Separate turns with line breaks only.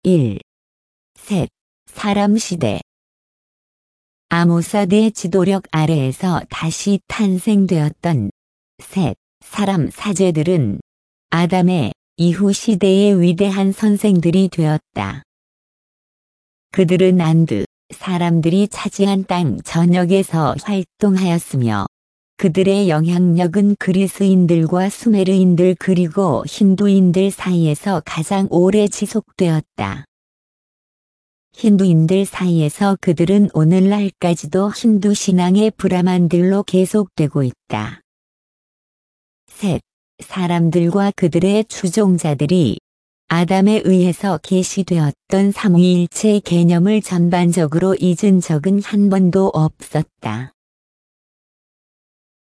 1. 셋. 사람 시대. 아모사드의 지도력 아래에서 다시 탄생되었던 셋 사람 사제들은 아담의 이후 시대의 위대한 선생들이 되었다. 그들은 안드 사람들이 차지한 땅 전역에서 활동하였으며 그들의 영향력은 그리스인들과 수메르인들 그리고 힌두인들 사이에서 가장 오래 지속되었다. 힌두인들 사이에서 그들은 오늘날까지도 힌두 신앙의 브라만들로 계속되고 있다. 셋 사람들과 그들의 추종자들이 아담에 의해서 계시되었던 삼위일체 개념을 전반적으로 잊은 적은 한 번도 없었다.